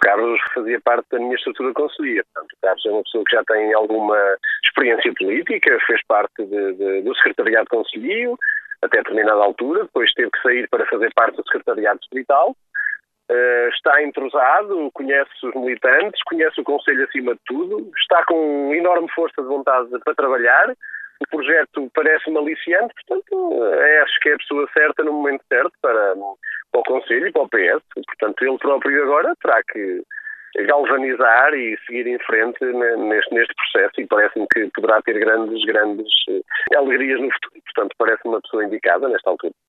Carlos fazia parte da minha estrutura conselhia. Portanto, o Carlos é uma pessoa que já tem alguma experiência política, fez parte do secretariado conselhio até determinada altura, depois teve que sair para fazer parte do secretariado distrital. Está entrosado, conhece os militantes, conhece o Conselho acima de tudo, está com enorme força de vontade para trabalhar. O projeto parece-me aliciante, portanto, acho que é a pessoa certa no momento certo para o Conselho e para o PS. Portanto, ele próprio agora terá que galvanizar e seguir em frente neste processo e parece-me que poderá ter grandes alegrias no futuro. Portanto, parece-me uma pessoa indicada nesta altura.